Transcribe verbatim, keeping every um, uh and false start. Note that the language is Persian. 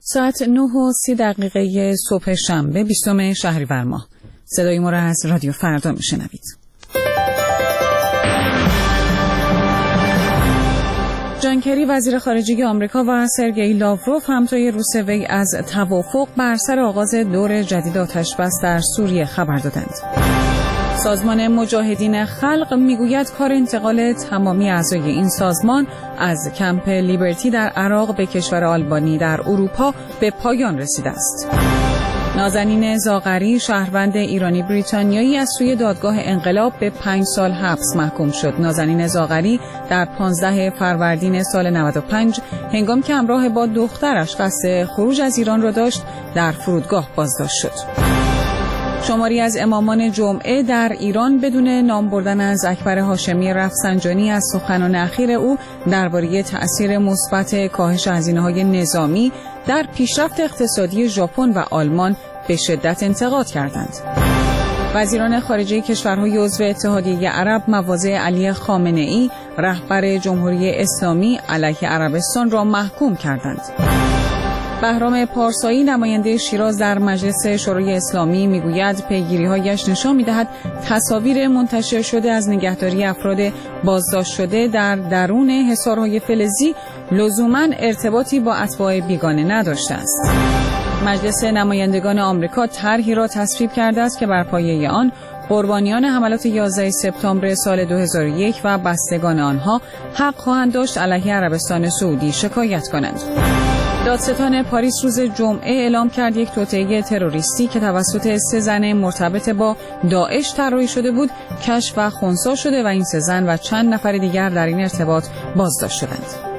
ساعت نه و سی دقیقه صبح شنبه بیستم شهریور ماه. صدای ما را از رادیو فردا میشنوید. جان کری وزیر خارجه آمریکا و سرگئی لاوروف همتای روس وی از توافق بر سر آغاز دور جدید آتش‌بس در سوریه خبر دادند. سازمان مجاهدین خلق میگوید کار انتقال تمامی اعضای این سازمان از کمپ لیبرتی در عراق به کشور آلبانی در اروپا به پایان رسیده است. نازنین زاغری شهروند ایرانی بریتانیایی از سوی دادگاه انقلاب به پنج سال حبس محکوم شد. نازنین زاغری در پانزده فروردین سال نود و پنج هنگام که همراه با دخترش قصد خروج از ایران را داشت در فرودگاه بازداشت شد. شماری از امامان جمعه در ایران بدون نام بردن از اکبر هاشمی رفسنجانی از سخنان اخیر او درباره تأثیر مثبت کاهش هزینه‌های نظامی در پیشرفت اقتصادی ژاپن و آلمان به شدت انتقاد کردند. وزیران خارجه کشورهای عضو اتحادیه عرب مواضع علی خامنه‌ای رهبر جمهوری اسلامی علیه عربستان را محکوم کردند. بهرام پارسایی نماینده شیراز در مجلس شورای اسلامی میگوید پیگیری‌هایش نشان می‌دهد تصاویر منتشر شده از نگهداری افراد بازداشت شده در درون حصارهای فلزی لزوماً ارتباطی با اتباع بیگانه نداشته است. مجلس نمایندگان آمریکا طرحی را تصویب کرده است که بر پایه آن قربانیان حملات یازده سپتامبر سال دو هزار و یک و بستگان آنها حق خواهند داشت علیه عربستان سعودی شکایت کنند. دادستان پاریس روز جمعه اعلام کرد یک توطئه تروریستی که توسط سه زن مرتبط با داعش طراحی شده بود کشف و خنثی شده و این سه زن و چند نفر دیگر در این ارتباط بازداشت شدند.